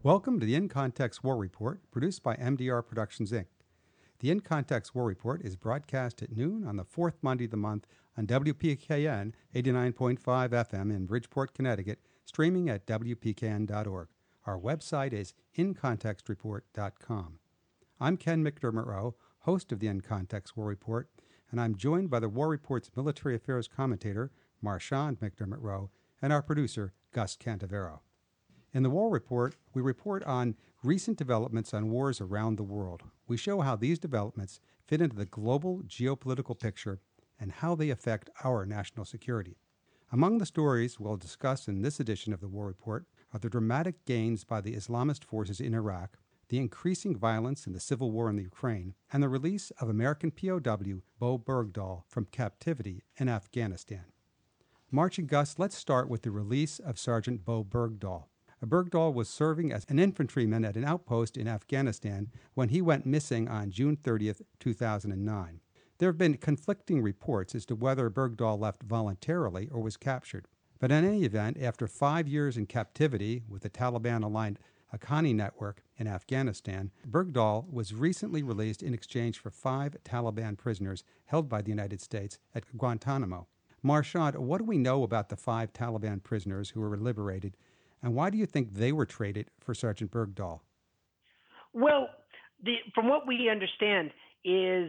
Welcome to the In Context War Report, produced by MDR Productions, Inc. The In Context War Report is broadcast at noon on the fourth Monday of the month on WPKN 89.5 FM in Bridgeport, Connecticut, streaming at WPKN.org. Our website is incontextreport.com. I'm Ken McDermott Rowe, host of the In Context War Report, and I'm joined by the War Report's military affairs commentator, Marchand McDermott Rowe, and our producer, Gus Cantavero. In the War Report, we report on recent developments on wars around the world. We show how these developments fit into the global geopolitical picture and how they affect our national security. Among the stories we'll discuss in this edition of the War Report are the dramatic gains by the Islamist forces in Iraq, the increasing violence in the civil war in the Ukraine, and the release of American POW Bo Bergdahl from captivity in Afghanistan. March and Gus, let's start with the release of Sergeant Bo Bergdahl. Bergdahl was serving as an infantryman at an outpost in Afghanistan when he went missing on June 30th, 2009. There have been conflicting reports as to whether Bergdahl left voluntarily or was captured. But in any event, after 5 years in captivity with the Taliban-aligned Haqqani network in Afghanistan, Bergdahl was recently released in exchange for 5 Taliban prisoners held by the United States at Guantanamo. Marchand, what do we know about the 5 Taliban prisoners who were liberated, and why do you think they were traded for Sergeant Bergdahl? Well, from what we understand is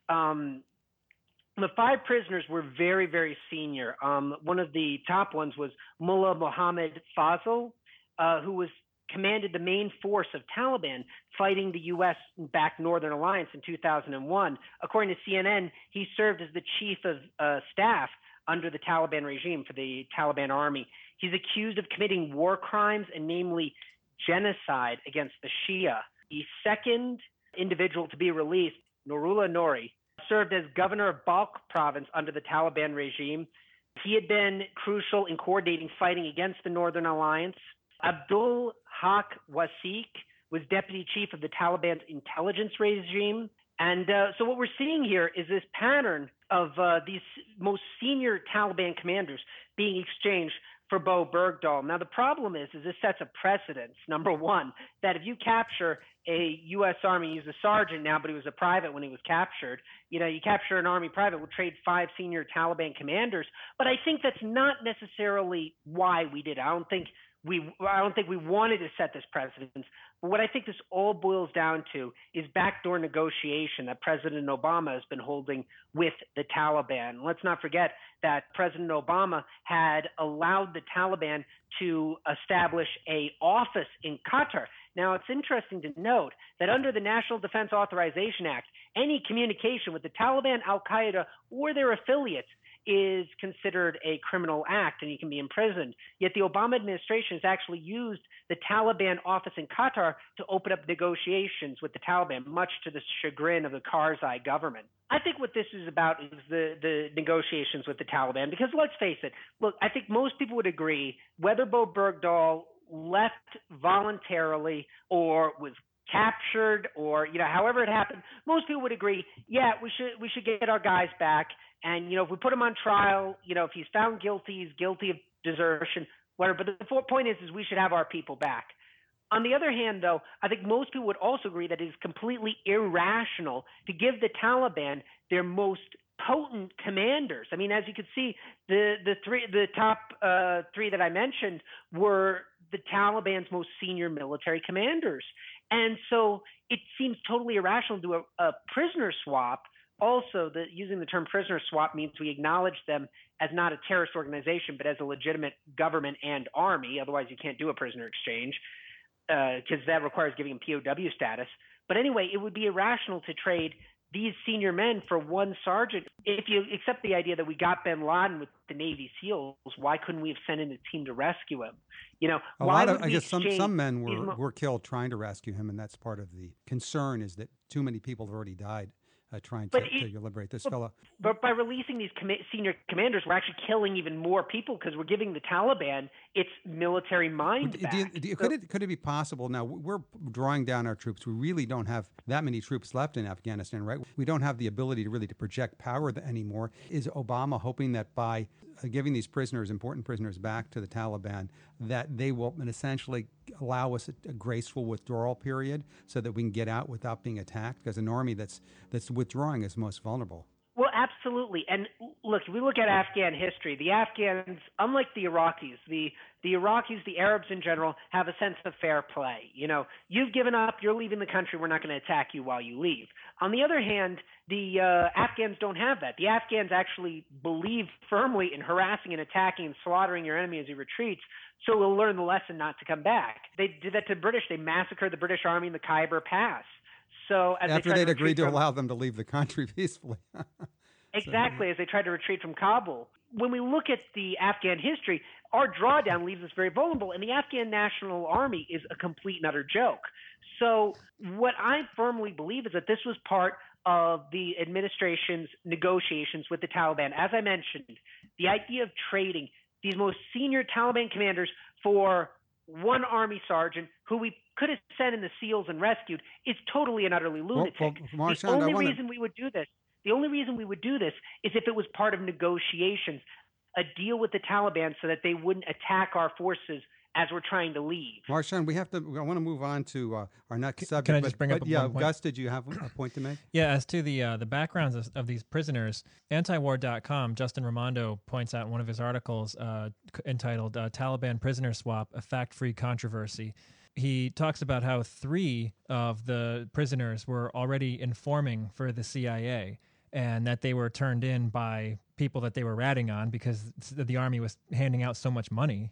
the 5 prisoners were very, very senior. One of the top ones was Mullah Mohammed Fazl, who commanded the main force of Taliban fighting the U.S. backed Northern Alliance in 2001. According to CNN, he served as the chief of staff under the Taliban regime for the Taliban army. He's accused of committing war crimes and namely genocide against the Shia. The second individual to be released, Nurullah Nouri, served as governor of Balkh province under the Taliban regime. He had been crucial in coordinating fighting against the Northern Alliance. Abdul Haq Wasiq was deputy chief of the Taliban's intelligence regime. And so what we're seeing here is this pattern of these most senior Taliban commanders being exchanged for Bo Bergdahl. Now, the problem is this sets a precedence, number one, that if you capture a U.S. Army, he's a sergeant now, but he was a private when he was captured. You capture an Army private, we'll trade 5 senior Taliban commanders. But I think that's not necessarily why we did it. I don't think we wanted to set this precedence. But what I think this all boils down to is backdoor negotiation that President Obama has been holding with the Taliban. Let's not forget that President Obama had allowed the Taliban to establish an office in Qatar. Now, it's interesting to note that under the National Defense Authorization Act, any communication with the Taliban, Al-Qaeda, or their affiliates is considered a criminal act and you can be imprisoned. Yet the Obama administration has actually used the Taliban office in Qatar to open up negotiations with the Taliban, much to the chagrin of the Karzai government. I think what this is about is the negotiations with the Taliban, because let's face it, look, I think most people would agree whether Bo Bergdahl left voluntarily or was captured or, however it happened, most people would agree, yeah, we should get our guys back. And, if we put him on trial, if he's found guilty, he's guilty of desertion, whatever. But the point is we should have our people back. On the other hand, though, I think most people would also agree that it is completely irrational to give the Taliban their most potent commanders. I mean, as you can see, the top 3 that I mentioned were the Taliban's most senior military commanders. And so it seems totally irrational to do a prisoner swap. Also, using the term prisoner swap means we acknowledge them as not a terrorist organization, but as a legitimate government and army. Otherwise, you can't do a prisoner exchange because that requires giving them POW status. But anyway, it would be irrational to trade these senior men for one sergeant. If you accept the idea that we got bin Laden with the Navy SEALs, why couldn't we have sent in a team to rescue him? I guess some men were killed trying to rescue him, and that's part of the concern is that too many people have already died trying But to liberate this fellow. But by releasing these senior commanders, we're actually killing even more people because we're giving the Taliban its military mind back. Could it be possible? Now, we're drawing down our troops. We really don't have that many troops left in Afghanistan, right? We don't have the ability to project power anymore. Is Obama hoping that by giving these important prisoners back to the Taliban, that they will essentially allow us a graceful withdrawal period so that we can get out without being attacked? Because an army that's withdrawing is most vulnerable. Well, absolutely. And look, if we look at Afghan history, the Afghans, unlike the Iraqis, the Iraqis, the Arabs in general, have a sense of fair play. You know, you've given up, you're leaving the country, we're not going to attack you while you leave. On the other hand, the Afghans don't have that. The Afghans actually believe firmly in harassing and attacking and slaughtering your enemy as he retreats, so we'll learn the lesson not to come back. They did that to the British. They massacred the British army in the Khyber Pass. So after they'd agreed to allow them to leave the country peacefully. Exactly, as they tried to retreat from Kabul. When we look at the Afghan history, our drawdown leaves us very vulnerable, and the Afghan National Army is a complete and utter joke. So what I firmly believe is that this was part of the administration's negotiations with the Taliban. As I mentioned, the idea of trading these most senior Taliban commanders for one army sergeant who we could have sent in the SEALs and rescued is totally and utterly lunatic. Marchand, the only reason we would do this is if it was part of negotiations, a deal with the Taliban so that they wouldn't attack our forces as we're trying to leave. Marchand, I want to move on to our next subject. Can I just bring up one point? Gus, did you have a point to make? Yeah, as to the backgrounds of these prisoners, antiwar.com, Justin Raimondo points out in one of his articles entitled Taliban Prisoner Swap, a Fact-Free Controversy. He talks about how 3 of the prisoners were already informing for the CIA and that they were turned in by people that they were ratting on because the army was handing out so much money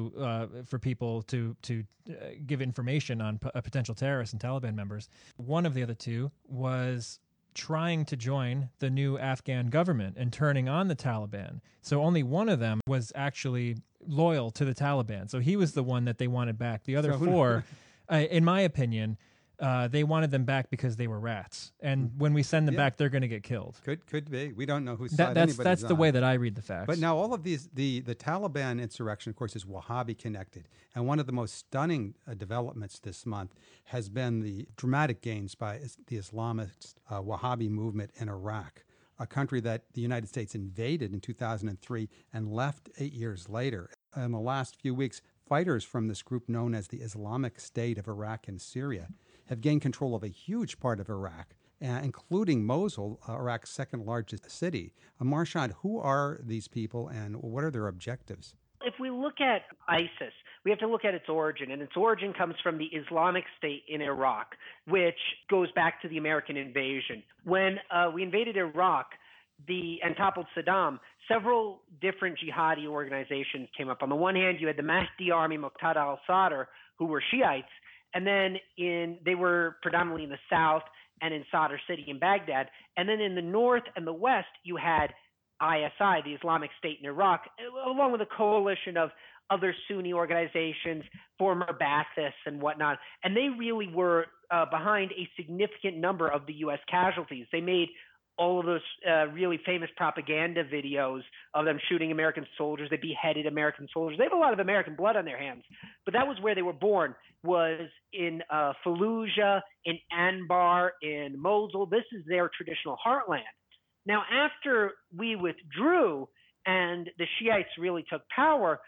for people to give information on potential terrorists and Taliban members. One of the other 2 was trying to join the new Afghan government and turning on the Taliban. So only one of them was actually loyal to the Taliban. So he was the one that they wanted back. The other 4, in my opinion, they wanted them back because they were rats. And when we send them back, they're going to get killed. Could be. We don't know whose side anybody's on. That's the way that I read the facts. But now all of these, the Taliban insurrection, of course, is Wahhabi connected. And one of the most stunning developments this month has been the dramatic gains by the Islamist Wahhabi movement in Iraq, a country that the United States invaded in 2003 and left 8 years later. In the last few weeks, fighters from this group known as the Islamic State of Iraq and Syria have gained control of a huge part of Iraq, including Mosul, Iraq's second largest city. Marchand, who are these people and what are their objectives? If we look at ISIS, we have to look at its origin, and its origin comes from the Islamic State in Iraq, which goes back to the American invasion. When we invaded Iraq and toppled Saddam, several different jihadi organizations came up. On the one hand, you had the Mahdi Army, Muqtada al-Sadr, who were Shiites, and then they were predominantly in the south and in Sadr City in Baghdad. And then in the north and the west, you had ISI, the Islamic State in Iraq, along with a coalition of other Sunni organizations, former Baathists and whatnot. And they really were behind a significant number of the U.S. casualties. They made all of those really famous propaganda videos of them shooting American soldiers. They beheaded American soldiers. They have a lot of American blood on their hands. But that was where they were born, was in Fallujah, in Anbar, in Mosul. This is their traditional heartland. Now, after we withdrew and the Shiites really took power,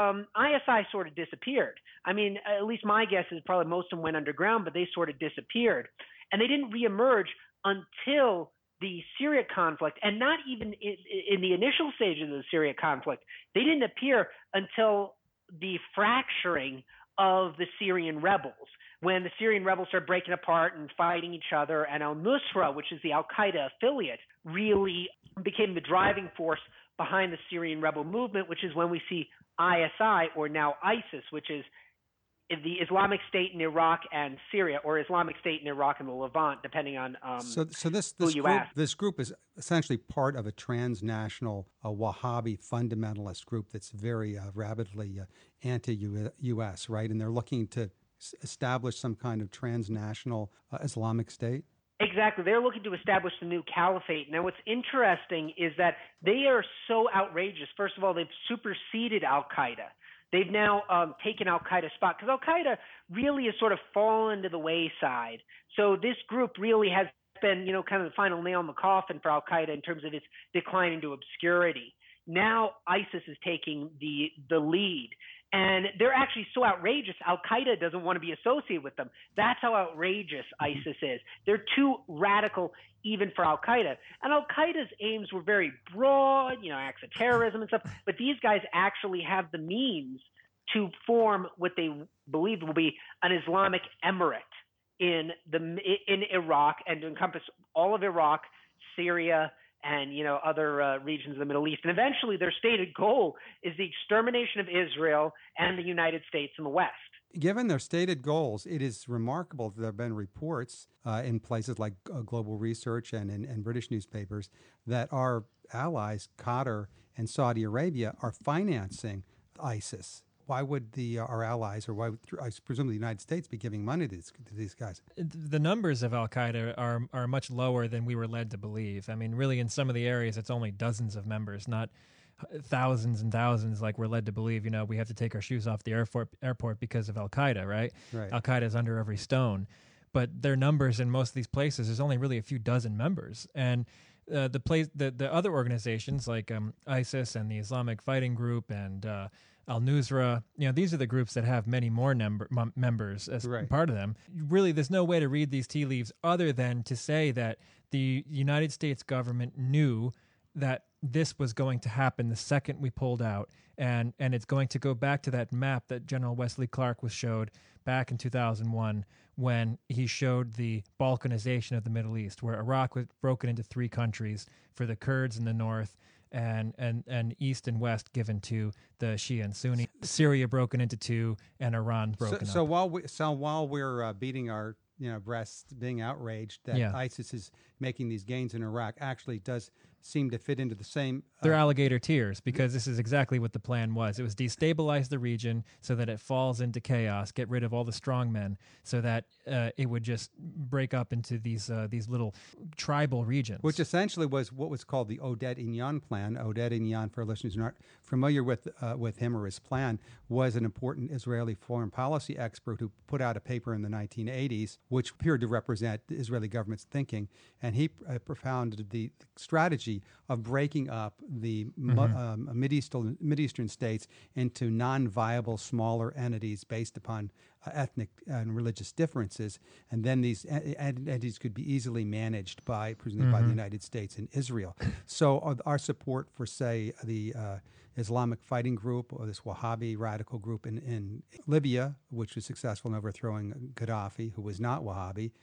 ISI sort of disappeared. I mean, at least my guess is probably most of them went underground, but they sort of disappeared. And they didn't reemerge until the Syria conflict, and not even in the initial stages of the Syria conflict. They didn't appear until the fracturing of the Syrian rebels, when the Syrian rebels started breaking apart and fighting each other, and al-Nusra, which is the al-Qaeda affiliate, really became the driving force behind the Syrian rebel movement, which is when we see ISI, or now ISIS, which is the Islamic State in Iraq and Syria, or Islamic State in Iraq and the Levant, depending on this group is essentially part of a transnational Wahhabi fundamentalist group that's very rabidly anti-U.S., right? And they're looking to establish some kind of transnational Islamic State? Exactly. They're looking to establish the new caliphate. Now, what's interesting is that they are so outrageous. First of all, they've superseded Al Qaeda. They've now taken Al Qaeda's spot because Al Qaeda really has sort of fallen to the wayside. So this group really has been, kind of the final nail in the coffin for Al Qaeda in terms of its decline into obscurity. Now ISIS is taking the lead. And they're actually so outrageous, Al Qaeda doesn't want to be associated with them. That's how outrageous ISIS is. They're too radical even for Al Qaeda. And Al Qaeda's aims were very broad, acts of terrorism and stuff. But these guys actually have the means to form what they believe will be an Islamic emirate in Iraq and to encompass all of Iraq, Syria, and other regions of the Middle East. And eventually their stated goal is the extermination of Israel and the United States in the West. Given their stated goals, it is remarkable that there have been reports in places like Global Research and in British newspapers that our allies, Qatar and Saudi Arabia, are financing ISIS. Why would our allies, or why would, I presume the United States, be giving money to these guys? The numbers of Al Qaeda are much lower than we were led to believe. I mean, really, in some of the areas, it's only dozens of members, not thousands and thousands like we're led to believe. We have to take our shoes off the airport because of Al Qaeda, right? Al Qaeda is under every stone, but their numbers in most of these places, there's only really a few dozen members, and the other organizations like ISIS and the Islamic Fighting Group and Al-Nusra, these are the groups that have many more members as part of them. Really, there's no way to read these tea leaves other than to say that the United States government knew that this was going to happen the second we pulled out, and it's going to go back to that map that General Wesley Clark was showed back in 2001 when he showed the balkanization of the Middle East, where Iraq was broken into three countries for the Kurds in the north, and east and west given to the Shia and Sunni. Syria broken into two, and Iran broken up. So while we're beating our breasts, being outraged that ISIS is making these gains in Iraq, actually does seem to fit into the same... They're alligator tears, because this is exactly what the plan was. It was destabilize the region so that it falls into chaos, get rid of all the strong men, so that it would just break up into these little tribal regions. Which essentially was what was called the Oded Inyan plan. Oded Inyan, for listeners who aren't familiar with him or his plan, was an important Israeli foreign policy expert who put out a paper in the 1980s, which appeared to represent the Israeli government's thinking. And he propounded the strategy of breaking up the Mideastern states into non-viable smaller entities based upon ethnic and religious differences, and then these entities could be easily managed presumably by the United States and Israel. So our support for, say, the Islamic Fighting Group, or this Wahhabi radical group in Libya, which was successful in overthrowing Gaddafi, who was not Wahhabi,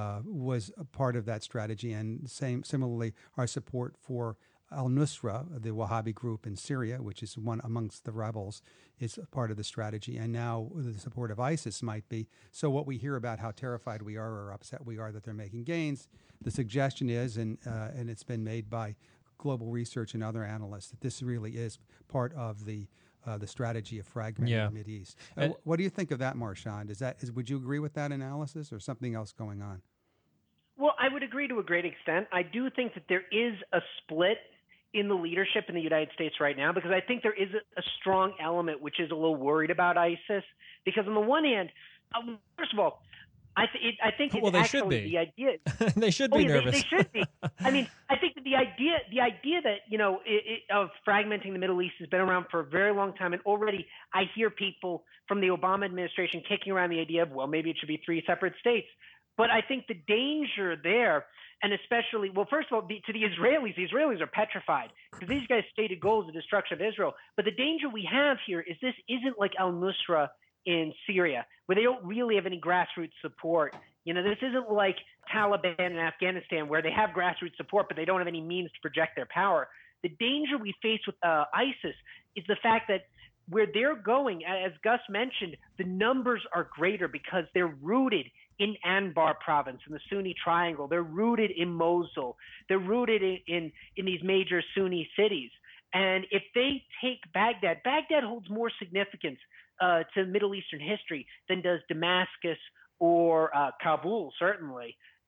was a part of that strategy. And similarly, our support for Al-Nusra, the Wahhabi group in Syria, which is one amongst the rebels, is a part of the strategy. And now the support of ISIS might be. So what we hear about how terrified we are or upset we are that they're making gains, the suggestion is, and it's been made by Global Research and other analysts, that this really is part of the strategy of fragmenting the Mideast. What do you think of that, Marchand? Would you agree with that analysis, or something else going on? Well, I would agree to a great extent. I do think that there is a split in the leadership in the United States right now, because I think there is a strong element which is a little worried about ISIS. Because on the one hand, first of all, I think well, they should actually be. the idea. They should be nervous. They should be. I mean, I think that the idea that of fragmenting the Middle East has been around for a very long time, and already I hear people from the Obama administration kicking around the idea of, well, maybe it should be three separate states. But I think the danger there, and especially, well, first of all, to the Israelis are petrified, because these guys' stated goal is the destruction of Israel. But the danger we have here is this isn't like al-Nusra in Syria, where they don't really have any grassroots support. This isn't like Taliban in Afghanistan, where they have grassroots support, but they don't have any means to project their power. The danger we face with ISIS is the fact that where they're going, as Gus mentioned, the numbers are greater because they're rooted in Anbar province, in the Sunni triangle. They're rooted in Mosul. They're rooted in these major Sunni cities. And if they take Baghdad holds more significance to Middle Eastern history than does Damascus or Kabul, certainly.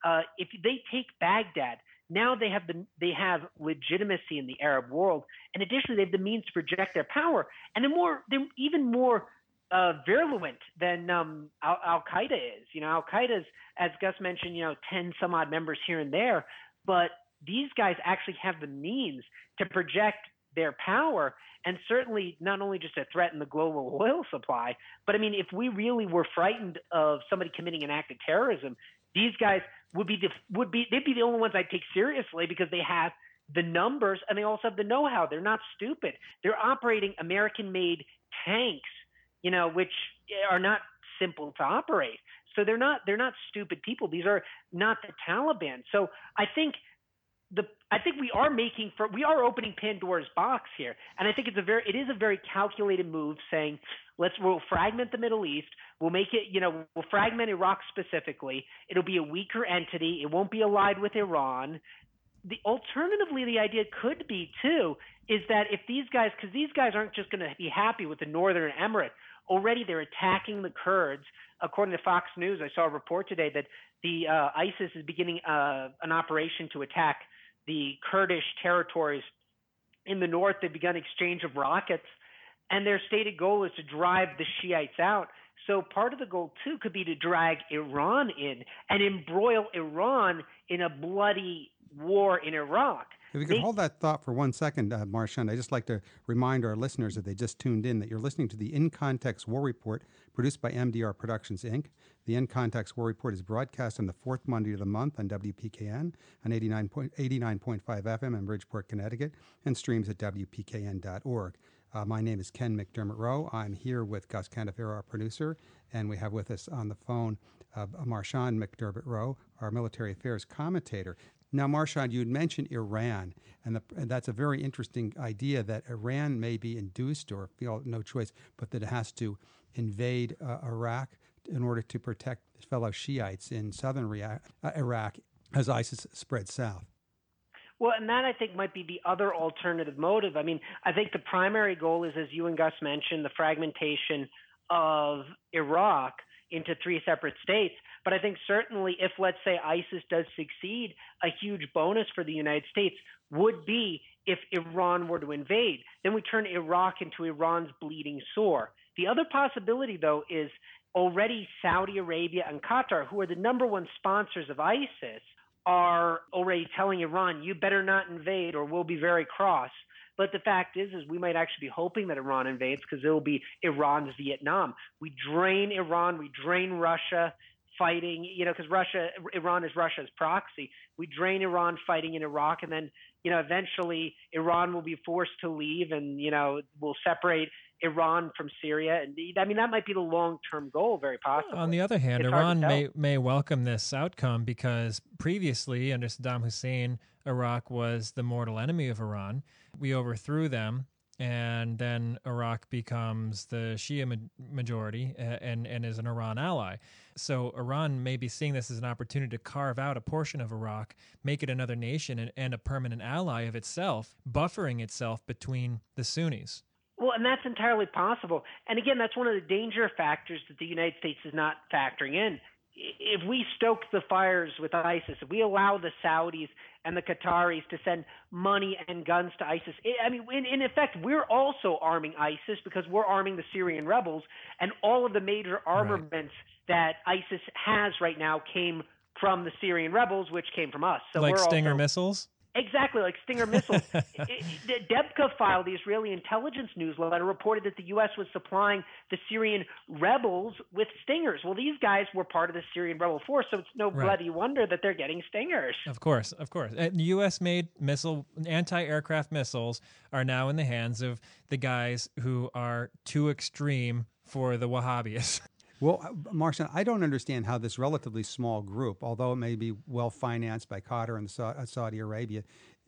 if they take Baghdad, now they have legitimacy in the Arab world, and additionally, they have the means to project their power, and they're even more virulent than Al Qaeda is. Al Qaeda's, as Gus mentioned, 10 some odd members here and there, but these guys actually have the means to project their power, and certainly not only just to threaten the global oil supply, but I mean, if we really were frightened of somebody committing an act of terrorism, these guys they'd be the only ones I'd take seriously, because they have the numbers and they also have the know-how. They're not stupid. They're operating American-made tanks, which are not simple to operate. So they're not stupid people. These are not the Taliban. So I think we are opening Pandora's box here, and I think it is a very calculated move, saying we'll fragment the Middle East, we'll make it, we'll fragment Iraq specifically. It'll be a weaker entity. It won't be allied with Iran. Alternatively, the idea could be too is that if these guys aren't just going to be happy with the Northern Emirate. Already they're attacking the Kurds. According to Fox News, I saw a report today that the ISIS is beginning an operation to attack the Kurdish territories in the north. They've begun exchange of rockets, and their stated goal is to drive the Shiites out. So part of the goal, too, could be to drag Iran in and embroil Iran in a bloody war in Iraq. If you could hold that thought for 1 second, Marchand, I'd just like to remind our listeners, if they just tuned in, that you're listening to the In Context War Report produced by MDR Productions, Inc. The In Context War Report is broadcast on the fourth Monday of the month on WPKN on 89.5 FM in Bridgeport, Connecticut, and streams at WPKN.org. My name is Ken McDermott Rowe. I'm here with Gus Candifero, our producer, and we have with us on the phone Marchand McDermott Rowe, our military affairs commentator. Now, Marchand, you had mentioned Iran, and that's a very interesting idea that Iran may be induced or feel no choice, but that it has to invade Iraq in order to protect fellow Shiites in southern Iraq as ISIS spreads south. Well, and that I think might be the other alternative motive. I mean, I think the primary goal is, as you and Gus mentioned, the fragmentation of Iraq into three separate states. But I think certainly if, let's say, ISIS does succeed, a huge bonus for the United States would be if Iran were to invade. Then we turn Iraq into Iran's bleeding sore. The other possibility, though, is already Saudi Arabia and Qatar, who are the number one sponsors of ISIS, are already telling Iran, you better not invade or we'll be very cross. But the fact is we might actually be hoping that Iran invades, because it will be Iran's Vietnam. We drain Iran, we drain Russia fighting, because Iran is Russia's proxy. We drain Iran fighting in Iraq, and then, eventually Iran will be forced to leave, and, we'll separate Iran from Syria. And I mean, that might be the long-term goal, very possibly. On the other hand, Iran may welcome this outcome, because previously, under Saddam Hussein, Iraq was the mortal enemy of Iran. We overthrew them, and then Iraq becomes the Shia majority and is an Iran ally. So Iran may be seeing this as an opportunity to carve out a portion of Iraq, make it another nation and a permanent ally of itself, buffering itself between the Sunnis. Well, and that's entirely possible. And again, that's one of the danger factors that the United States is not factoring in. If we stoke the fires with ISIS, if we allow the Saudis and the Qataris to send money and guns to ISIS, in effect, we're also arming ISIS, because we're arming the Syrian rebels, and all of the major armaments that ISIS has right now came from the Syrian rebels, which came from us. So like we're Stinger missiles? Exactly, like Stinger missiles. The Debka file, the Israeli intelligence newsletter, reported that the U.S. was supplying the Syrian rebels with Stingers. Well, these guys were part of the Syrian rebel force, so it's no bloody wonder that they're getting Stingers. Of course. U.S.-made anti-aircraft missiles are now in the hands of the guys who are too extreme for the Wahhabis. Well, Marchand, I don't understand how this relatively small group, although it may be well financed by Qatar and Saudi Arabia,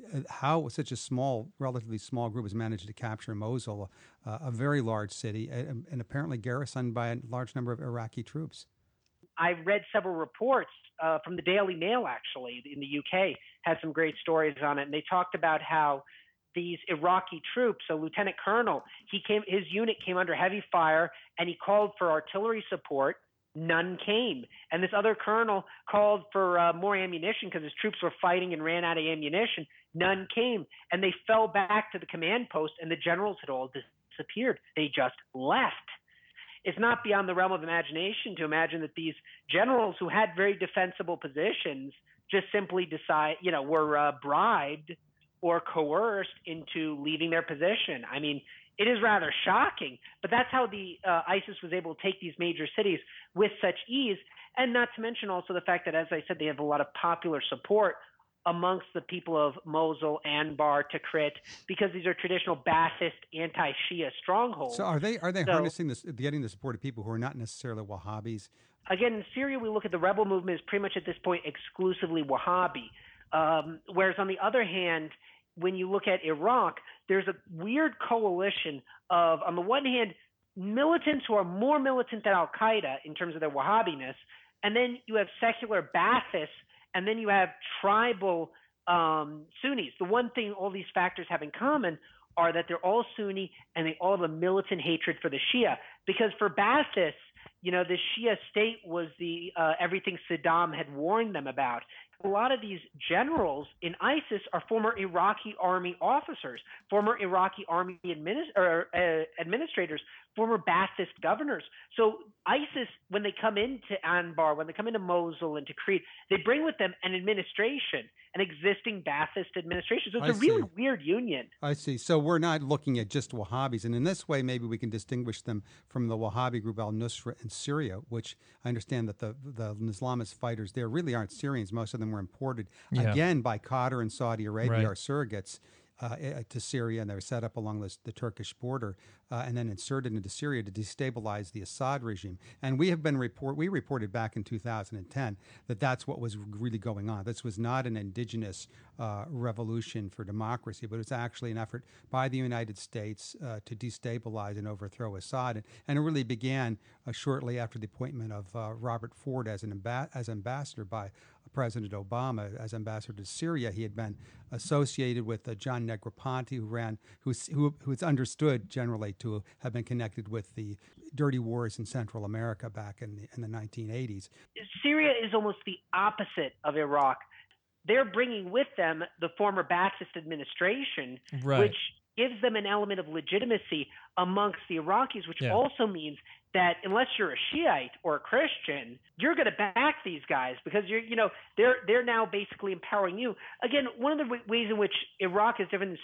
how such a relatively small group has managed to capture Mosul, a very large city, and apparently garrisoned by a large number of Iraqi troops. I read several reports from the Daily Mail, actually, in the UK, had some great stories on it, and they talked about how these Iraqi troops, a lieutenant colonel, his unit came under heavy fire, and he called for artillery support. None came. And this other colonel called for more ammunition because his troops were fighting and ran out of ammunition. None came. And they fell back to the command post, and the generals had all disappeared. They just left. It's not beyond the realm of imagination to imagine that these generals who had very defensible positions just simply were bribed or coerced into leaving their position. I mean, it is rather shocking, but that's how the ISIS was able to take these major cities with such ease, and not to mention also the fact that, as I said, they have a lot of popular support amongst the people of Mosul, Anbar, Tikrit, because these are traditional Ba'athist anti-Shia strongholds. So are they harnessing this, getting the support of people who are not necessarily Wahhabis? Again, in Syria, we look at the rebel movement as pretty much at this point exclusively Wahhabi. Whereas on the other hand, when you look at Iraq, there's a weird coalition of, on the one hand, militants who are more militant than Al-Qaeda in terms of their Wahhabiness, and then you have secular Ba'athists, and then you have tribal Sunnis. The one thing all these factors have in common are that they're all Sunni and they all have a militant hatred for the Shia. Because for Ba'athists, the Shia state was the everything Saddam had warned them about. A lot of these generals in ISIS are former Iraqi army officers, former Iraqi army administrators, former Ba'athist governors. So ISIS, when they come into Anbar, when they come into Mosul and Tikrit, they bring with them an administration, an existing Ba'athist administration. So it's a really weird union. I see. So we're not looking at just Wahhabis. And in this way, maybe we can distinguish them from the Wahhabi group al-Nusra in Syria, which I understand that the Islamist fighters there really aren't Syrians. Most of them were imported, again, by Qatar and Saudi Arabia, our surrogates, to Syria, and they were set up along the Turkish border and then inserted into Syria to destabilize the Assad regime. And we reported back in 2010 that that's what was really going on. This was not an indigenous revolution for democracy, but it was actually an effort by the United States to destabilize and overthrow Assad. And it really began shortly after the appointment of Robert Ford as ambassador by President Obama as ambassador to Syria. He had been associated with John Negroponte, who is understood generally to have been connected with the dirty wars in Central America back in the 1980s. Syria is almost the opposite of Iraq. They're bringing with them the former Ba'athist administration, which gives them an element of legitimacy amongst the Iraqis, which also means that unless you're a Shiite or a Christian, you're going to back these guys because they're now basically empowering you. Again, one of the ways in which Iraq is different than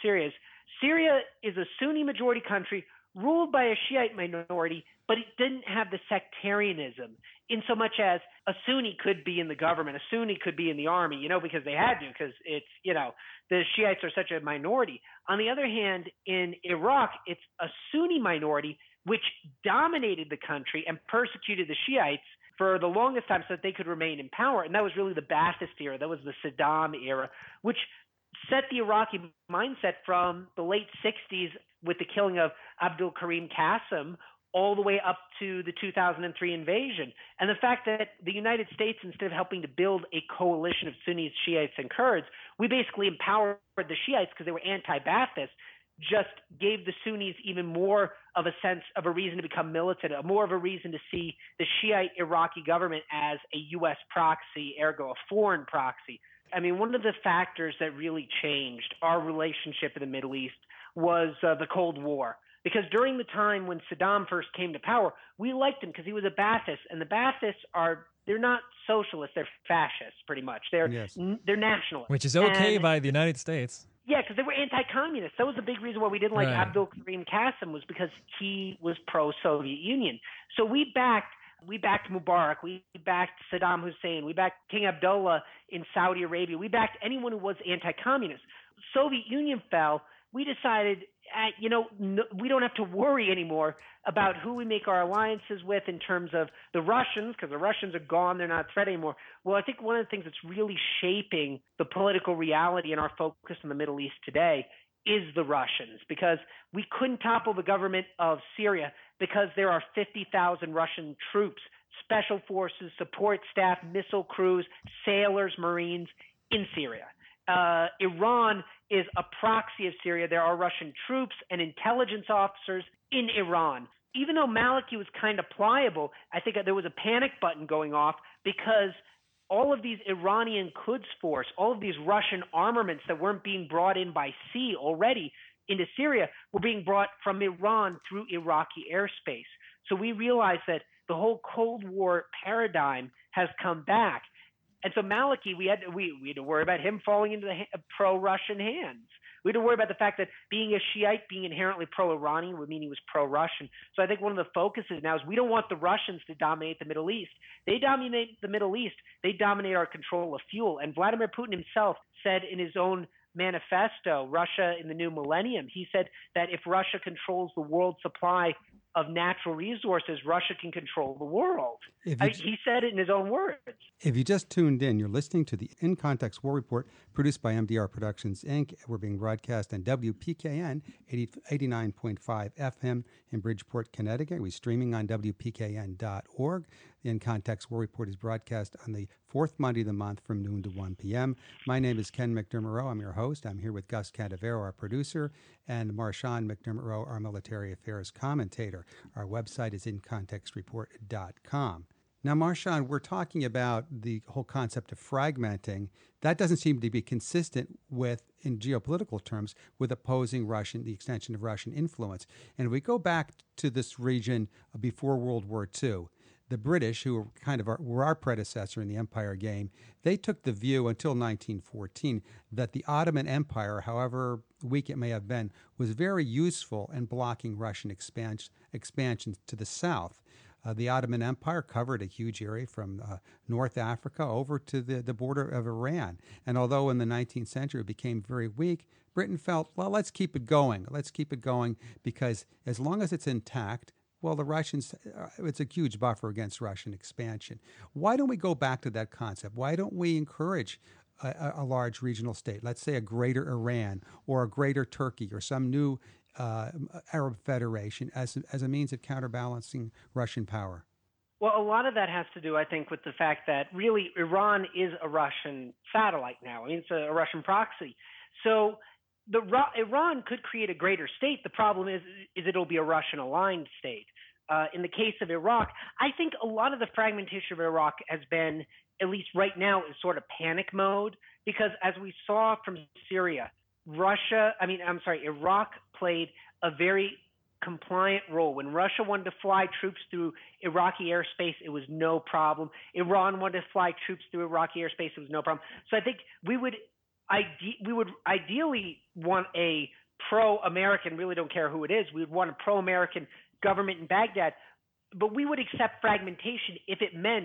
Syria is a Sunni majority country ruled by a Shiite minority, but it didn't have the sectarianism in so much as a Sunni could be in the government, a Sunni could be in the army, because they had to, because it's, the Shiites are such a minority. On the other hand, in Iraq, it's a Sunni minority which dominated the country and persecuted the Shiites for the longest time so that they could remain in power. And that was really the Ba'athist era. That was the Saddam era, which set the Iraqi mindset from the late 60s with the killing of Abdul Karim Qasem all the way up to the 2003 invasion. And the fact that the United States, instead of helping to build a coalition of Sunnis, Shiites, and Kurds, we basically empowered the Shiites because they were anti-Ba'athist, just gave the Sunnis even more of a sense of a reason to become militant, more of a reason to see the Shiite Iraqi government as a U.S. proxy, ergo a foreign proxy. I mean, one of the factors that really changed our relationship in the Middle East was the Cold War. Because during the time when Saddam first came to power, we liked him because he was a Ba'athist. And the Ba'athists they're not socialists, they're fascists, pretty much. They're nationalists. Which is okay by the United States. Yeah, because they were anti-communist. That was the big reason why we didn't like Abdul Karim Qasem, was because he was pro-Soviet Union. So we backed Mubarak, we backed Saddam Hussein, we backed King Abdullah in Saudi Arabia, we backed anyone who was anti-communist. Soviet Union fell. We decided, we don't have to worry anymore about who we make our alliances with in terms of the Russians, because the Russians are gone, they're not a threat anymore. Well, I think one of the things that's really shaping the political reality and our focus in the Middle East today is the Russians, because we couldn't topple the government of Syria because there are 50,000 Russian troops, special forces, support staff, missile crews, sailors, Marines in Syria. Iran is a proxy of Syria. There are Russian troops and intelligence officers in Iran. even though Maliki was kind of pliable, I think there was a panic button going off because all of these Iranian Quds Force, all of these Russian armaments that weren't being brought in by sea already into Syria were being brought from Iran through Iraqi airspace. So we realized that the whole Cold War paradigm has come back. And so Maliki, we had to worry about him falling into the pro-Russian hands. We had to worry about the fact that being a Shiite, being inherently pro-Iranian would mean he was pro-Russian. So I think one of the focuses now is we don't want the Russians to dominate the Middle East. They dominate the Middle East. They dominate our control of fuel. And Vladimir Putin himself said in his own manifesto, Russia in the New Millennium, he said that if Russia controls the world supply of natural resources, Russia can control the world. He said it in his own words. If you just tuned in, you're listening to the In Context War Report produced by MDR Productions, Inc. We're being broadcast on WPKN 89.5 FM in Bridgeport, Connecticut. We're streaming on WPKN.org. The In Context War Report is broadcast on the fourth Monday of the month from noon to 1 p.m. My name is Ken McDermott-Rowe. I'm your host. I'm here with Gus Cantavero, our producer, and Marshawn McDermott-Rowe, our military affairs commentator. Our website is incontextreport.com. Now, Marshawn, we're talking about the whole concept of fragmenting. That doesn't seem to be consistent with, in geopolitical terms, with opposing the extension of Russian influence. And if we go back to this region before World War II, the British, who were our predecessor in the empire game, they took the view until 1914 that the Ottoman Empire, however weak it may have been, was very useful in blocking Russian expansion to the south. The Ottoman Empire covered a huge area from North Africa over to the border of Iran. And although in the 19th century it became very weak, Britain felt, well, let's keep it going. Let's keep it going because as long as it's intact, well, the Russians, it's a huge buffer against Russian expansion. Why don't we go back to that concept? Why don't we encourage a large regional state, let's say a greater Iran or a greater Turkey or some new Arab federation as a means of counterbalancing Russian power? Well, a lot of that has to do, I think, with the fact that really Iran is a Russian satellite now. I mean, it's a Russian proxy. So Iran could create a greater state. The problem is it'll be a Russian-aligned state. In the case of Iraq, I think a lot of the fragmentation of Iraq has been, at least right now, is sort of panic mode because as we saw from Syria, Iraq played a very compliant role. When Russia wanted to fly troops through Iraqi airspace, it was no problem. Iran wanted to fly troops through Iraqi airspace, it was no problem. So I think we would ideally want a pro-American, really don't care who it is, we would want a pro-American government in Baghdad, but we would accept fragmentation if it meant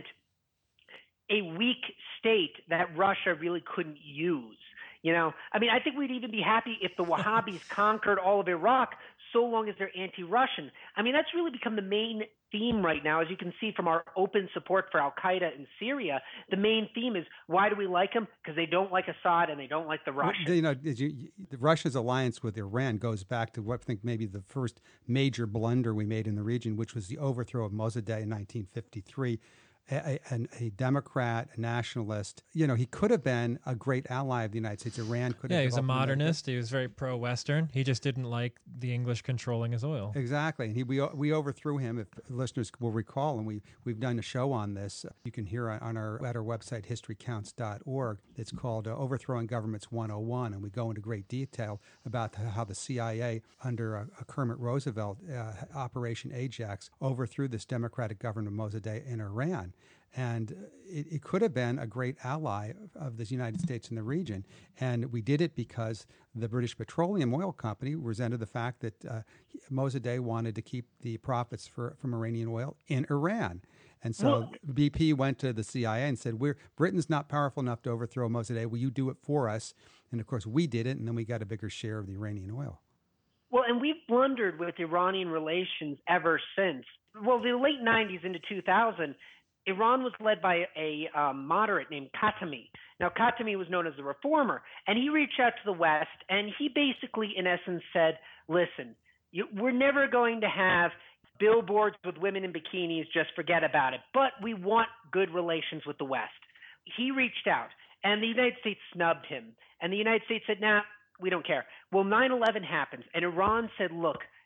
a weak state that Russia really couldn't use. I think we'd even be happy if the Wahhabis conquered all of Iraq so long as they're anti-Russian. That's really become the main theme right now, as you can see from our open support for Al-Qaeda in Syria. The main theme is, why do we like them? Because they don't like Assad and they don't like the Russians. Russia's alliance with Iran goes back to what I think maybe the first major blunder we made in the region, which was the overthrow of Mossadegh in 1953. A Democrat, a nationalist. He could have been a great ally of the United States. Iran could have. Yeah, he was a modernist. He was very pro-Western. He just didn't like the English controlling his oil. Exactly. And we overthrew him, if listeners will recall, and we've done a show on this. You can hear at our website, historycounts.org. It's called Overthrowing Governments 101, and we go into great detail about how the CIA, under Kermit Roosevelt, Operation Ajax, overthrew this democratic government of Mossadegh in Iran. And it could have been a great ally of the United States in the region. And we did it because the British Petroleum Oil Company resented the fact that Mossadegh wanted to keep the profits from Iranian oil in Iran. And so BP went to the CIA and said, Britain's not powerful enough to overthrow Mossadegh. Will you do it for us? And, of course, we did it, and then we got a bigger share of the Iranian oil. Well, and we've blundered with Iranian relations ever since. Well, the late 90s into 2000, Iran was led by a moderate named Khatami. Now, Khatami was known as the reformer, and he reached out to the West, and he basically, in essence, said, listen, we're never going to have billboards with women in bikinis, just forget about it, but we want good relations with the West. He reached out, and the United States snubbed him, and the United States said, nah, we don't care. Well, 9/11 happens, and Iran said, look,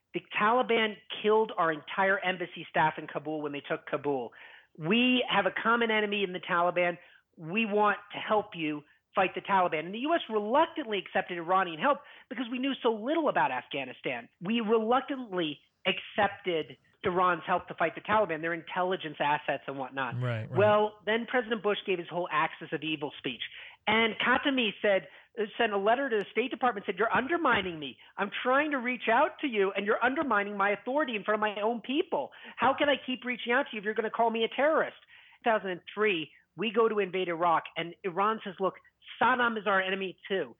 The Taliban killed our entire embassy staff in Kabul when they took Kabul. We have a common enemy in the Taliban. We want to help you fight the Taliban. And the U.S. reluctantly accepted Iranian help because we knew so little about Afghanistan. We reluctantly accepted Iran's help to fight the Taliban, their intelligence assets and whatnot. Right. Well, then President Bush gave his whole axis of evil speech. And Khatami sent a letter to the State Department, said, you're undermining me. I'm trying to reach out to you, and you're undermining my authority in front of my own people. How can I keep reaching out to you if you're going to call me a terrorist? 2003, we go to invade Iraq, and Iran says, look, Saddam is our enemy too.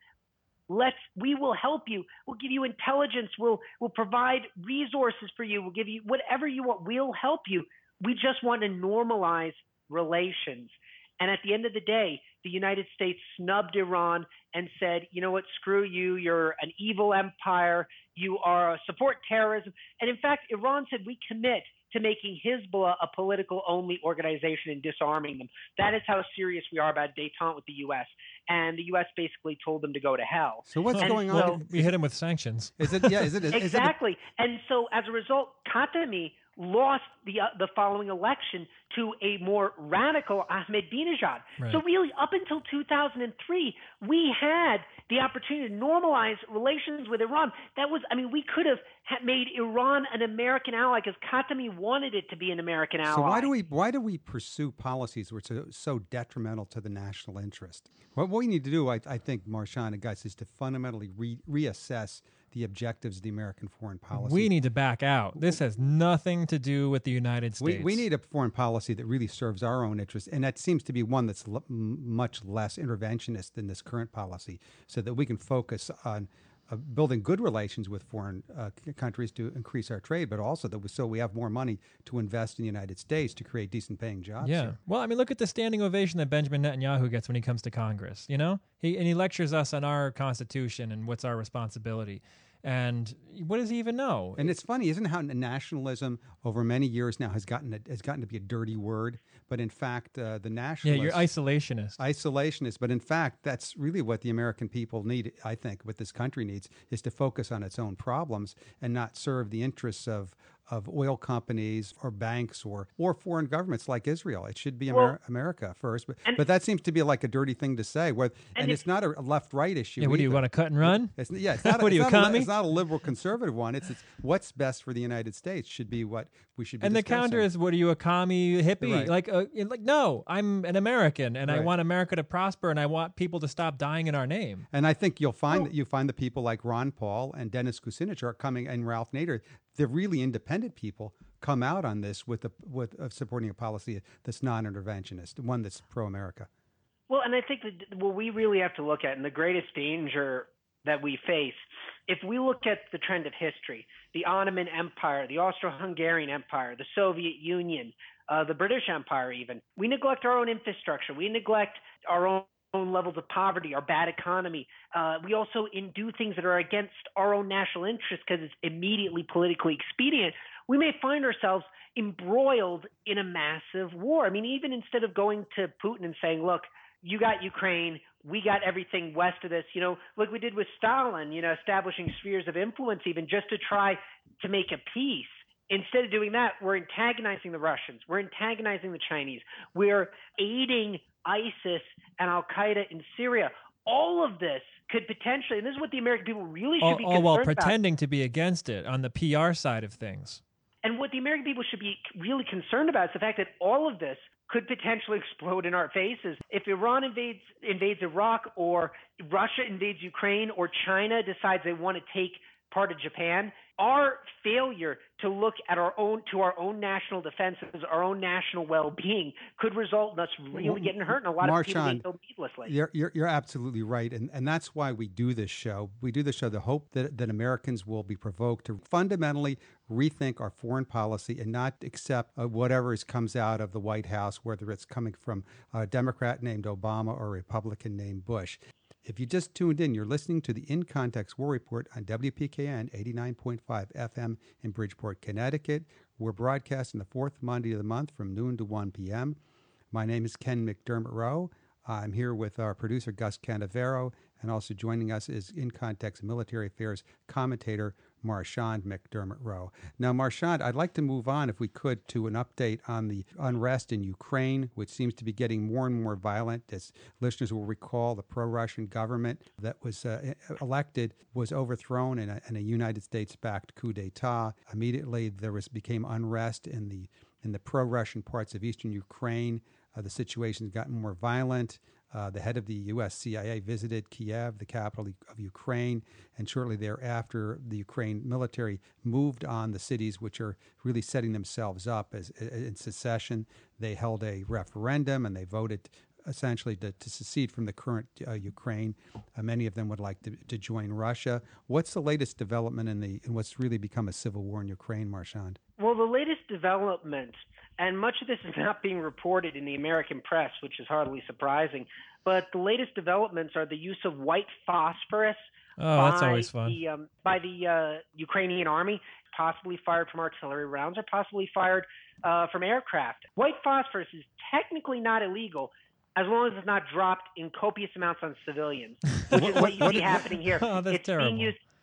We will help you. We'll give you intelligence. We'll provide resources for you. We'll give you whatever you want. We'll help you. We just want to normalize relations. And at the end of the day, the United States snubbed Iran and said, you know what, screw you. You're an evil empire. You support terrorism. And in fact, Iran said, we commit to making Hezbollah a political-only organization and disarming them. That is how serious we are about détente with the U.S. And the U.S. basically told them to go to hell. So what's going on? We hit him with sanctions. Is it? Yeah. Is it? Exactly. And so as a result, Khatami lost the following election to a more radical Ahmadinejad. Right. So really, up until 2003, we had the opportunity to normalize relations with Iran. We could have made Iran an American ally because Khatami wanted it to be an American ally. So why do we pursue policies which are so detrimental to the national interest? What we need to do, I think, Marchand and Gus, is to fundamentally reassess the objectives of the American foreign policy. We need to back out. This has nothing to do with the United States. We need a foreign policy that really serves our own interests, and that seems to be one that's much less interventionist than this current policy, so that we can focus on building good relations with foreign countries to increase our trade, but also so we have more money to invest in the United States to create decent paying jobs. Yeah. Here. Well, look at the standing ovation that Benjamin Netanyahu gets when he comes to Congress. He lectures us on our Constitution and what's our responsibility. And what does he even know? And it's funny, isn't it, how nationalism over many years now has gotten to be a dirty word? But in fact, the nationalists... Yeah, you're isolationist. Isolationist. But in fact, that's really what the American people need, I think, what this country needs, is to focus on its own problems and not serve the interests of oil companies or banks or foreign governments like Israel. It should be America first. But that seems to be like a dirty thing to say. And it's not a left-right issue. Yeah, what do you want to cut and run? It's not, what are you, a commie? It's not a liberal conservative one. It's what's best for the United States should be what we should be And discussing. the counter is, what are you, a commie hippie? Right. No, I'm an American, and I Right. want America to prosper, and I want people to stop dying in our name. And I think you'll find that you find the people like Ron Paul and Dennis Kucinich are coming, and Ralph Nader, the really independent people, come out on this with supporting a policy that's non-interventionist, one that's pro-America. Well, and I think that what we really have to look at, and the greatest danger that we face, if we look at the trend of history, the Ottoman Empire, the Austro-Hungarian Empire, the Soviet Union, the British Empire even, we neglect our own infrastructure. We neglect our own levels of poverty, our bad economy. We also do things that are against our own national interest because it's immediately politically expedient. We may find ourselves embroiled in a massive war. Even instead of going to Putin and saying, look, you got Ukraine, we got everything west of this, like we did with Stalin, establishing spheres of influence even just to try to make a peace. Instead of doing that, we're antagonizing the Russians. We're antagonizing the Chinese. We're aiding ISIS and Al-Qaeda in Syria. All of this could potentially, and this is what the American people really should be concerned all while about. pretending to be against it on the PR side of things. And what the American people should be really concerned about is the fact that all of this could potentially explode in our faces. If Iran invades Iraq, or Russia invades Ukraine, or China decides they want to take part of Japan, our failure to look at our own national defenses, our own national well-being, could result in us really getting hurt, and a lot of people being killed needlessly. You're absolutely right, and that's why we do this show. We do this show to hope that Americans will be provoked to fundamentally rethink our foreign policy and not accept whatever comes out of the White House, whether it's coming from a Democrat named Obama or a Republican named Bush. If you just tuned in, you're listening to the In Context War Report on WPKN 89.5 FM in Bridgeport, Connecticut. We're broadcasting the fourth Monday of the month from noon to 1 p.m. My name is Ken McDermott Rowe. I'm here with our producer, Gus Canavero, And also joining us is In Context Military Affairs commentator Marchand McDermott Rowe. Now, Marchand, I'd like to move on, if we could, to an update on the unrest in Ukraine, which seems to be getting more and more violent. As listeners will recall, the pro-Russian government that was elected was overthrown in a United States-backed coup d'etat. Immediately, became unrest in the pro-Russian parts of eastern Ukraine. The situation's gotten more violent. The head of the U.S. CIA visited Kiev, the capital of Ukraine, and shortly thereafter, the Ukraine military moved on the cities which are really setting themselves up as in secession. They held a referendum and they voted essentially to secede from the current Ukraine. Many of them would like to join Russia. What's the latest development in what's really become a civil war in Ukraine, Marchand? Well, the latest development, and much of this is not being reported in the American press, which is hardly surprising, but the latest developments are the use of white phosphorus that's always fun. by the Ukrainian army, possibly fired from artillery rounds or possibly fired from aircraft. White phosphorus is technically not illegal as long as it's not dropped in copious amounts on civilians, which is what you see happening here. Oh, that's terrible.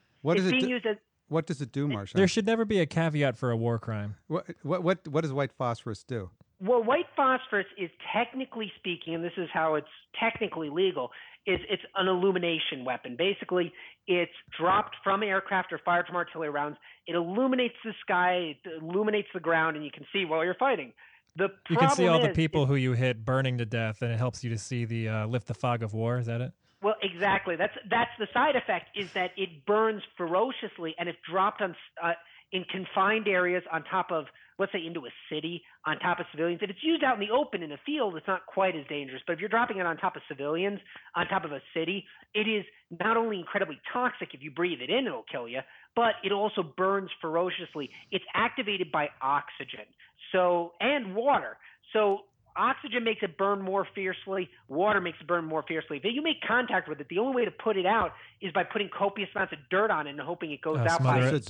What does it do, Marshall? There should never be a caveat for a war crime. What does white phosphorus do? Well, white phosphorus is technically speaking, and this is how it's technically legal, is it's an illumination weapon. Basically, it's dropped from aircraft or fired from artillery rounds. It illuminates the sky, it illuminates the ground, and you can see while you're fighting. You can see all the people who you hit burning to death, and it helps you to see the lift the fog of war. Is that it? Well, exactly. That's the side effect, is that it burns ferociously, and if dropped on in confined areas on top of, let's say, into a city, on top of civilians. If it's used out in the open in a field, it's not quite as dangerous. But if you're dropping it on top of civilians, on top of a city, it is not only incredibly toxic. If you breathe it in, it'll kill you, but it also burns ferociously. It's activated by oxygen, and water. So oxygen makes it burn more fiercely. Water makes it burn more fiercely. If you make contact with it, the only way to put it out is by putting copious amounts of dirt on it and hoping it goes out. So it's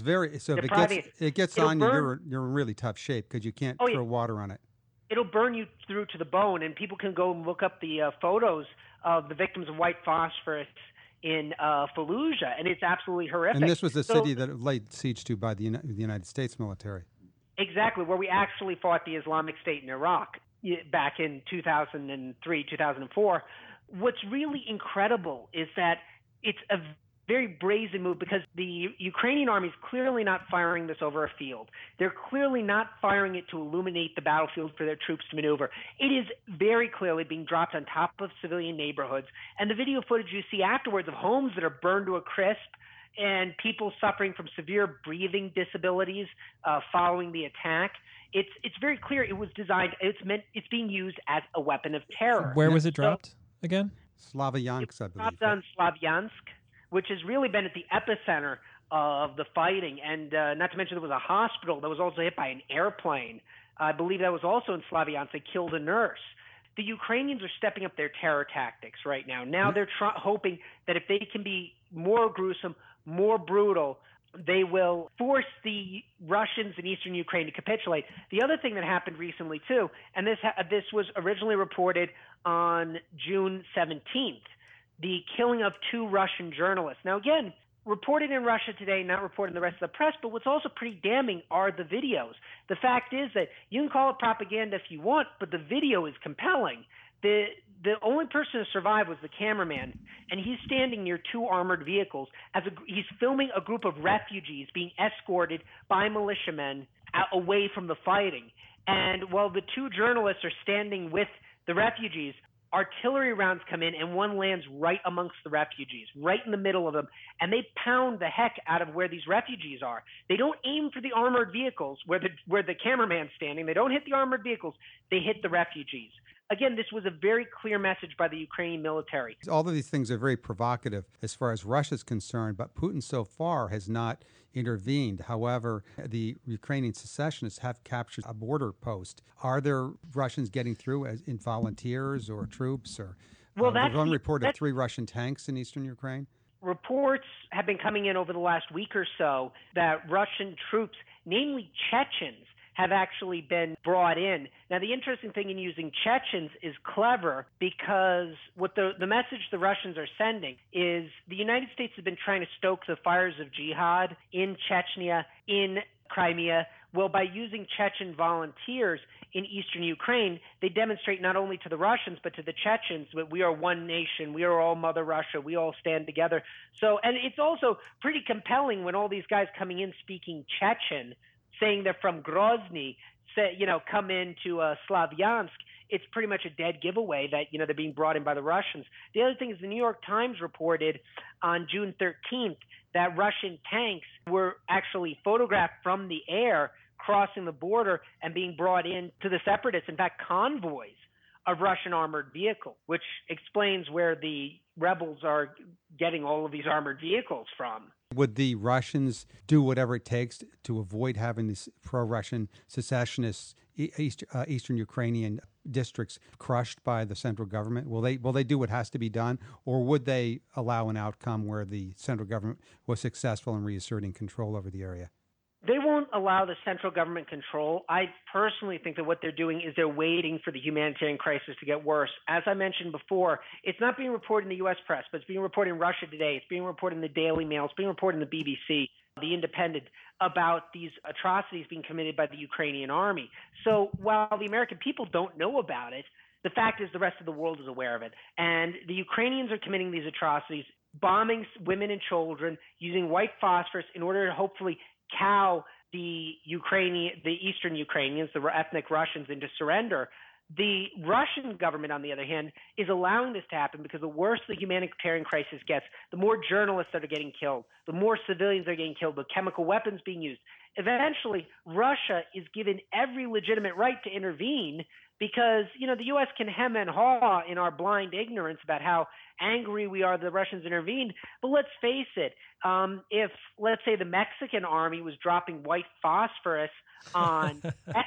if it gets on you, you're in really tough shape because you can't throw water on it. It'll burn you through to the bone, and people can go and look up the photos of the victims of white phosphorus in Fallujah, and it's absolutely horrific. And this was the city that laid siege to by the United States military. Exactly, where we actually fought the Islamic State in Iraq back in 2003, 2004. What's really incredible is that it's a very brazen move because the Ukrainian army is clearly not firing this over a field. They're clearly not firing it to illuminate the battlefield for their troops to maneuver. It is very clearly being dropped on top of civilian neighborhoods. And the video footage you see afterwards of homes that are burned to a crisp and people suffering from severe breathing disabilities following the attack, it's very clear it was designed. It's being used as a weapon of terror. Where was it dropped again? Slavyansk, I believe. Dropped on Slavyansk, which has really been at the epicenter of the fighting, and not to mention there was a hospital that was also hit by an airplane. I believe that was also in Slavyansk. They killed a nurse. The Ukrainians are stepping up their terror tactics right now. Now they're hoping that if they can be more gruesome, more brutal, they will force the Russians in eastern Ukraine to capitulate. The other thing that happened recently, too, and this was originally reported on June 17th, the killing of 2 Russian journalists. Now, again, reported in Russia Today, not reported in the rest of the press, but what's also pretty damning are the videos. The fact is that you can call it propaganda if you want, but the video is compelling. The only person to survive was the cameraman, and he's standing near 2 armored vehicles. He's filming a group of refugees being escorted by militiamen away from the fighting. And while the 2 journalists are standing with the refugees, artillery rounds come in, and one lands right amongst the refugees, right in the middle of them, and they pound the heck out of where these refugees are. They don't aim for the armored vehicles where the cameraman's standing. They don't hit the armored vehicles. They hit the refugees. Again, this was a very clear message by the Ukrainian military. All of these things are very provocative as far as Russia's concerned, but Putin so far has not intervened. However, the Ukrainian secessionists have captured a border post. Are there Russians getting through in volunteers or troops? Or there's one report of 3 Russian tanks in eastern Ukraine. Reports have been coming in over the last week or so that Russian troops, namely Chechens, have actually been brought in. Now, the interesting thing in using Chechens is clever because what the message the Russians are sending is the United States has been trying to stoke the fires of jihad in Chechnya, in Crimea. Well, by using Chechen volunteers in eastern Ukraine, they demonstrate not only to the Russians but to the Chechens that we are one nation, we are all Mother Russia, we all stand together. So, and it's also pretty compelling when all these guys coming in speaking Chechen, saying they're from Grozny, come into Slavyansk. It's pretty much a dead giveaway that, they're being brought in by the Russians. The other thing is the New York Times reported on June 13th that Russian tanks were actually photographed from the air crossing the border and being brought in to the separatists. In fact, convoys of Russian armored vehicles, which explains where the rebels are getting all of these armored vehicles from. Would the Russians do whatever it takes to avoid having these pro-Russian secessionists, Eastern Ukrainian districts crushed by the central government? Will they do what has to be done, or would they allow an outcome where the central government was successful in reasserting control over the area? They won't allow the central government control. I personally think that what they're doing is they're waiting for the humanitarian crisis to get worse. As I mentioned before, it's not being reported in the U.S. press, but it's being reported in Russia Today. It's being reported in the Daily Mail. It's being reported in the BBC, The Independent, about these atrocities being committed by the Ukrainian army. So while the American people don't know about it, the fact is the rest of the world is aware of it. And the Ukrainians are committing these atrocities, bombing women and children, using white phosphorus in order to hopefully cow the Eastern Ukrainians, the ethnic Russians, into surrender. The Russian government, on the other hand, is allowing this to happen because the worse the humanitarian crisis gets, the more journalists that are getting killed, the more civilians are getting killed, the chemical weapons being used. Eventually, Russia is given every legitimate right to intervene because, the U.S. can hem and haw in our blind ignorance about how angry we are the Russians intervened. But let's face it, if, let's say, the Mexican army was dropping white phosphorus on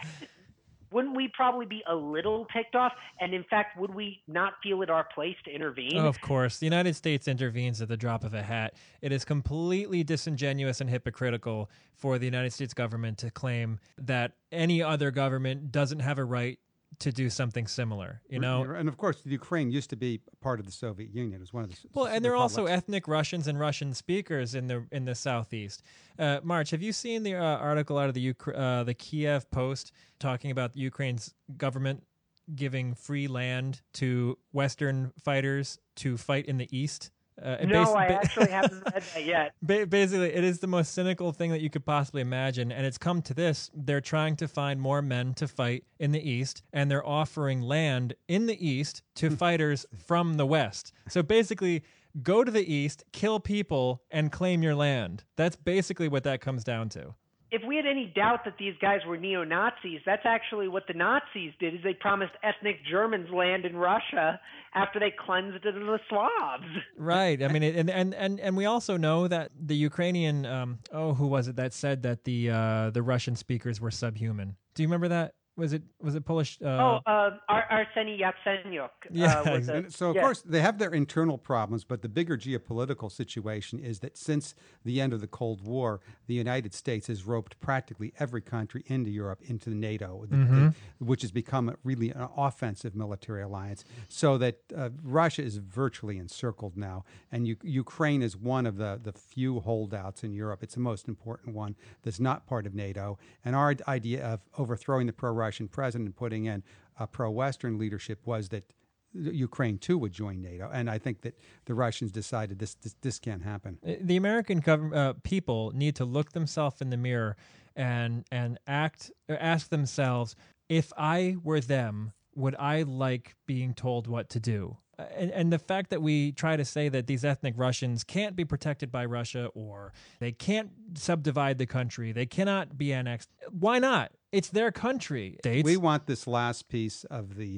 wouldn't we probably be a little ticked off? And in fact, would we not feel it our place to intervene? Oh, of course. The United States intervenes at the drop of a hat. It is completely disingenuous and hypocritical for the United States government to claim that any other government doesn't have a right to do something similar, And of course, Ukraine used to be part of the Soviet Union. It was one of the and there are also ethnic Russians and Russian speakers in the southeast. March, have you seen the article out of the Kiev Post talking about Ukraine's government giving free land to Western fighters to fight in the east? No, I actually haven't read that yet. Basically, it is the most cynical thing that you could possibly imagine, and it's come to this. They're trying to find more men to fight in the East, and they're offering land in the East to fighters from the West. So basically, go to the East, kill people, and claim your land. That's basically what that comes down to. If we had any doubt that these guys were neo-Nazis, that's actually what the Nazis did, is they promised ethnic Germans land in Russia after they cleansed it of the Slavs. Right. I mean, and we also know that the Ukrainian, who was it that said that the Russian speakers were subhuman? Do you remember that? Was it Polish? Arseny Yatsenyuk. Yeah. So, of course, they have their internal problems, but the bigger geopolitical situation is that since the end of the Cold War, the United States has roped practically every country into Europe into NATO, which has become really an offensive military alliance, so that Russia is virtually encircled now, and Ukraine is one of the few holdouts in Europe. It's the most important one that's not part of NATO, and our idea of overthrowing the pro-Russian president and putting in a pro-Western leadership was that Ukraine too would join NATO, and I think that the Russians decided this can't happen. The American people need to look themselves in the mirror and ask themselves, if I were them, would I like being told what to do? And the fact that we try to say that these ethnic Russians can't be protected by Russia, or they can't subdivide the country, they cannot be annexed. Why not? It's their country. We want this last piece of the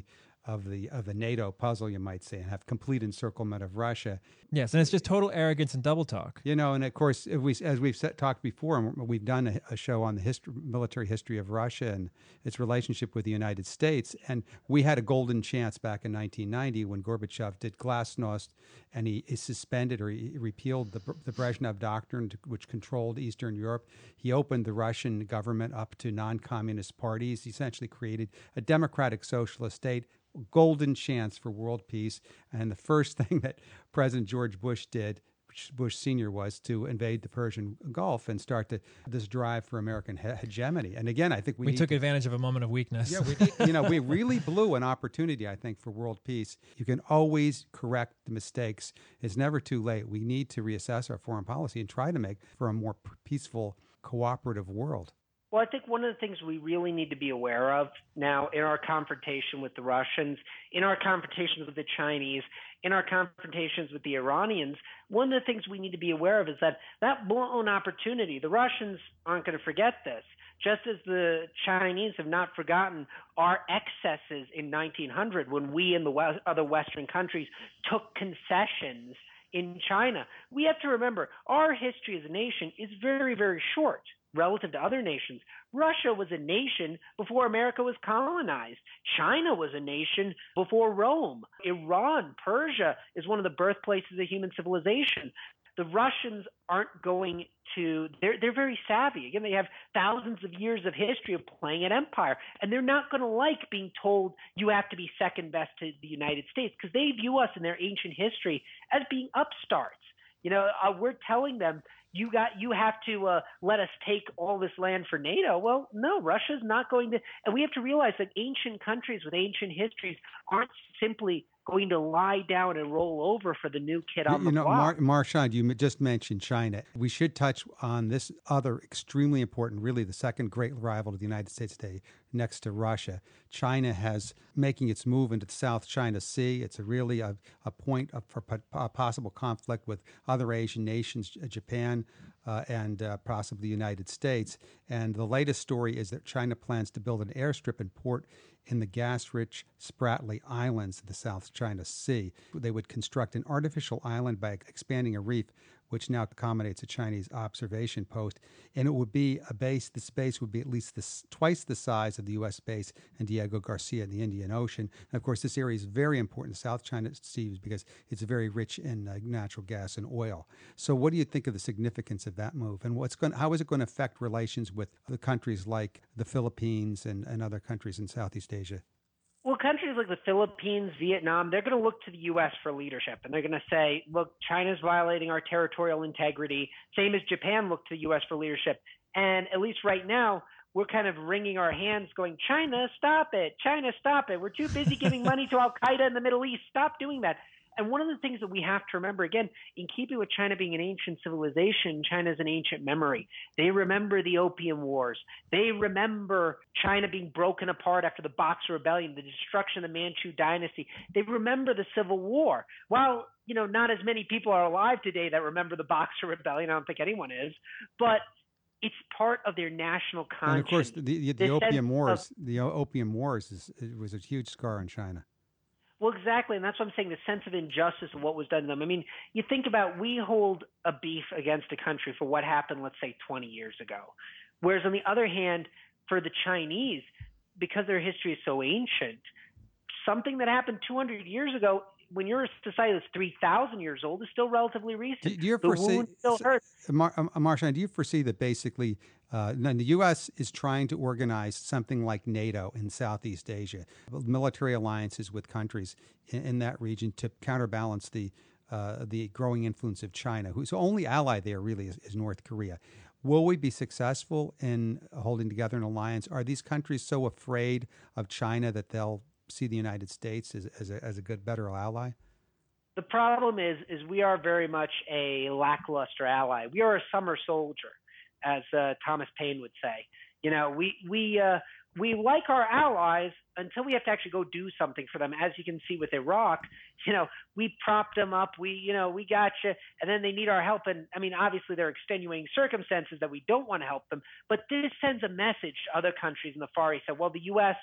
of the NATO puzzle, you might say, and have complete encirclement of Russia. Yes, and it's just total arrogance and double talk. And of course, as we've talked before, and we've done a show on the military history of Russia and its relationship with the United States. And we had a golden chance back in 1990 when Gorbachev did glasnost, and he suspended or he repealed the Brezhnev Doctrine, which controlled Eastern Europe. He opened the Russian government up to non-communist parties. He essentially created a democratic socialist state. Golden chance for world peace. And the first thing that President George Bush did, Bush Sr., was to invade the Persian Gulf and start this drive for American hegemony. And again, I think we took advantage of a moment of weakness. Yeah, we did. We really blew an opportunity, I think, for world peace. You can always correct the mistakes. It's never too late. We need to reassess our foreign policy and try to make for a more peaceful, cooperative world. Well, I think one of the things we really need to be aware of now in our confrontation with the Russians, in our confrontations with the Chinese, in our confrontations with the Iranians, one of the things we need to be aware of is that blown opportunity, the Russians aren't going to forget this, just as the Chinese have not forgotten our excesses in 1900 when we and the other Western countries took concessions in China. We have to remember our history as a nation is very, very short relative to other nations. Russia was a nation before America was colonized. China was a nation before Rome. Iran, Persia is one of the birthplaces of human civilization. The Russians aren't going to, they're very savvy. Again, they have thousands of years of history of playing an empire, and they're not going to like being told you have to be second best to the United States because they view us in their ancient history as being upstarts. We're telling them, you have to let us take all this land for NATO. Well, no, Russia's not going to. And we have to realize that ancient countries with ancient histories aren't simply going to lie down and roll over for the new kid on the block. Marchand, you just mentioned China. We should touch on this other extremely important, really the second great rival to the United States today, next to Russia. China has making its move into the South China Sea. It's really a point for possible conflict with other Asian nations, Japan, and possibly the United States. And the latest story is that China plans to build an airstrip and port in the gas-rich Spratly Islands in the South China Sea. They would construct an artificial island by expanding a reef, which now accommodates a Chinese observation post. And it would be a base, this base would be at least twice the size of the U.S. base in Diego Garcia in the Indian Ocean. And of course, this area is very important, the South China Sea, because it's very rich in natural gas and oil. So what do you think of the significance of that move? And how is it going to affect relations with the countries like the Philippines and other countries in Southeast Asia? Well, countries like the Philippines, Vietnam, they're going to look to the U.S. for leadership. And they're going to say, look, China's violating our territorial integrity. Same as Japan looked to the U.S. for leadership. And at least right now, we're kind of wringing our hands going, China, stop it. China, stop it. We're too busy giving money to Al-Qaeda in the Middle East. Stop doing that. And one of the things that we have to remember, again, in keeping with China being an ancient civilization, China is an ancient memory. They remember the Opium Wars. They remember China being broken apart after the Boxer Rebellion, the destruction of the Manchu dynasty. They remember the Civil War. While, not as many people are alive today that remember the Boxer Rebellion, I don't think anyone is, but it's part of their national conscience. And of course, the Opium Wars was a huge scar on China. Well, exactly, and that's what I'm saying, the sense of injustice of what was done to them. I mean, you think about, we hold a beef against a country for what happened, let's say, 20 years ago. Whereas on the other hand, for the Chinese, because their history is so ancient, something that happened 200 years ago, when your society that's 3,000 years old, is still relatively recent. Do you wound still hurts. Marchand, do you foresee that basically the U.S. is trying to organize something like NATO in Southeast Asia, military alliances with countries in that region to counterbalance the growing influence of China, whose only ally there really is North Korea? Will we be successful in holding together an alliance? Are these countries so afraid of China that they'll see the United States as a better ally? The problem is we are very much a lackluster ally. We are a summer soldier, as Thomas Paine would say. We like our allies until we have to actually go do something for them. As you can see with Iraq, we propped them up. We got you, and then they need our help. And I mean, obviously, there are extenuating circumstances that we don't want to help them. But this sends a message to other countries in the Far East that, well, the U.S.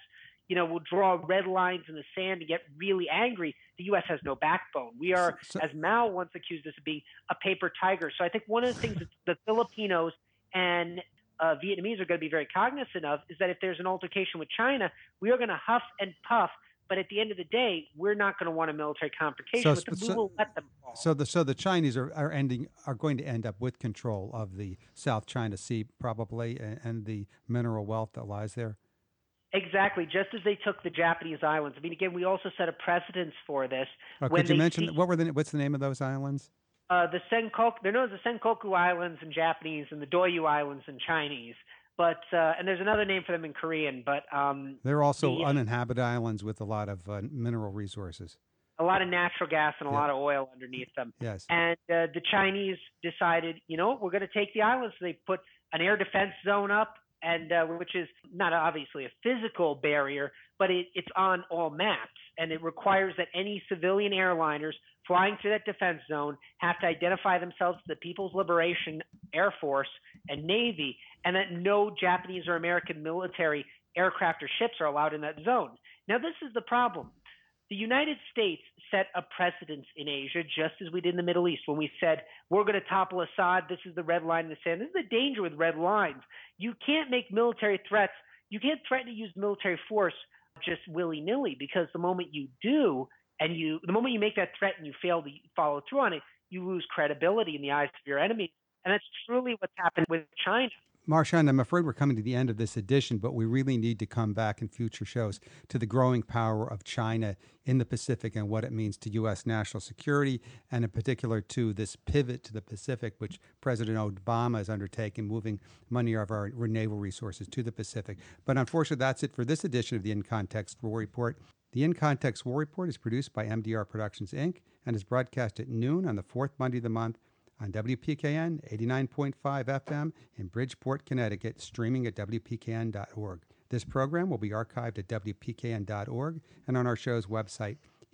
will draw red lines in the sand and get really angry, the U.S. has no backbone. We are, as Mao once accused us of being, a paper tiger. So I think one of the things that the Filipinos and Vietnamese are going to be very cognizant of is that if there's an altercation with China, we are going to huff and puff. But at the end of the day, we're not going to want a military confrontation with them. We will let them fall. So the Chinese are going to end up with control of the South China Sea probably, and the mineral wealth that lies there. Exactly, just as they took the Japanese islands. I mean, again, we also set a precedence for this. Could you mention what's the name of those islands? The Senkaku. They're known as the Senkaku Islands in Japanese and the Doyu Islands in Chinese. But and there's another name for them in Korean. But they're also uninhabited islands with a lot of mineral resources, a lot of natural gas, and a lot of oil underneath them. Yes. And the Chinese decided, we're going to take the islands. So they put an air defense zone up, and which is not obviously a physical barrier, but it's on all maps, and it requires that any civilian airliners flying through that defense zone have to identify themselves to the People's Liberation Air Force and Navy, and that no Japanese or American military aircraft or ships are allowed in that zone. Now, this is the problem. The United States set a precedence in Asia, just as we did in the Middle East, when we said, we're going to topple Assad. This is the red line in the sand. This is the danger with red lines. You can't make military threats. You can't threaten to use military force just willy-nilly, because the moment you do, and the moment you make that threat and you fail to follow through on it, you lose credibility in the eyes of your enemies. And that's truly what's happened with China. Marchand, I'm afraid we're coming to the end of this edition, but we really need to come back in future shows to the growing power of China in the Pacific and what it means to U.S. national security, and in particular to this pivot to the Pacific, which President Obama has undertaken, moving money of our naval resources to the Pacific. But unfortunately, that's it for this edition of the In Context War Report. The In Context War Report is produced by MDR Productions, Inc., and is broadcast at noon on the fourth Monday of the month on WPKN 89.5 FM in Bridgeport, Connecticut, streaming at WPKN.org. This program will be archived at WPKN.org and on our show's website,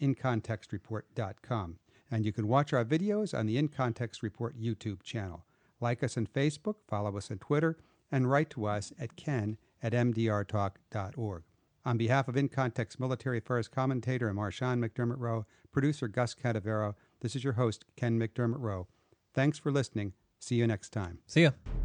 InContextReport.com. And you can watch our videos on the In Context Report YouTube channel. Like us on Facebook, follow us on Twitter, and write to us at ken@mdrtalk.org. On behalf of In Context Military Affairs commentator and Marchand McDermott Rowe, producer Gus Cadavero, this is your host, Ken McDermott Rowe. Thanks for listening. See you next time. See ya.